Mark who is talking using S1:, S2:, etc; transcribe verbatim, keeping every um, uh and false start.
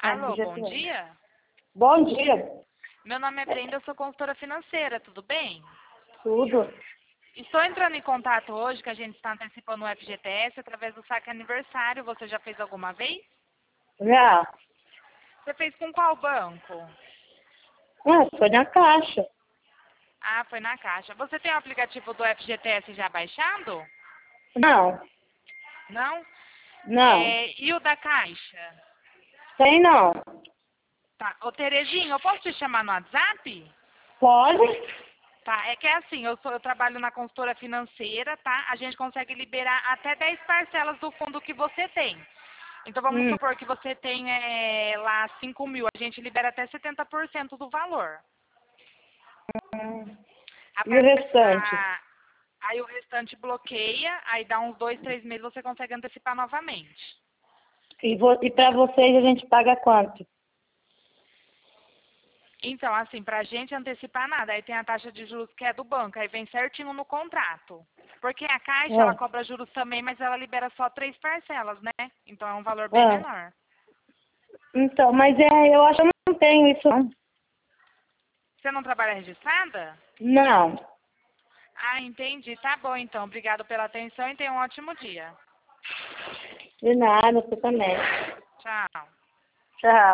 S1: Alô, bom dia.
S2: Bom dia.
S1: Meu nome é Brenda, eu sou consultora financeira, tudo bem?
S2: Tudo.
S1: Estou entrando em contato hoje, que a gente está antecipando o F G T S através do saque aniversário. Você já fez alguma vez?
S2: Já.
S1: Você fez com qual banco?
S2: Ah, foi na caixa.
S1: Ah, foi na Caixa. Você tem o aplicativo do F G T S já baixado?
S2: Não.
S1: Não?
S2: Não.
S1: É, e o da Caixa?
S2: Tem não.
S1: Tá. Ô, Terezinha, eu posso te chamar no WhatsApp?
S2: Pode?
S1: Tá, é que é assim, eu, sou, eu trabalho na consultora financeira, tá? A gente consegue liberar até dez parcelas do fundo que você tem. Então vamos
S2: Hum.
S1: supor que você tem é, lá cinco mil, a gente libera até setenta por cento do valor.
S2: Hum.
S1: A
S2: E o
S1: par-
S2: restante?
S1: a- aí o restante bloqueia, aí dá uns dois, três meses você consegue antecipar novamente.
S2: E, vo e para vocês a gente paga quanto?
S1: Então, assim, pra gente antecipar nada, aí tem a taxa de juros que é do banco, aí vem certinho no contrato. Porque a Caixa, ela
S2: Ah.
S1: cobra juros também, mas ela libera só três parcelas, né? Então é um valor bem
S2: Ah.
S1: menor.
S2: Então, mas é, eu acho que eu não tenho isso não.
S1: Você não trabalha registrada?
S2: Não.
S1: Ah, entendi. Tá bom, então. Obrigado pela atenção e tenha um ótimo dia.
S2: De nada, você também.
S1: Tchau.
S2: Tchau.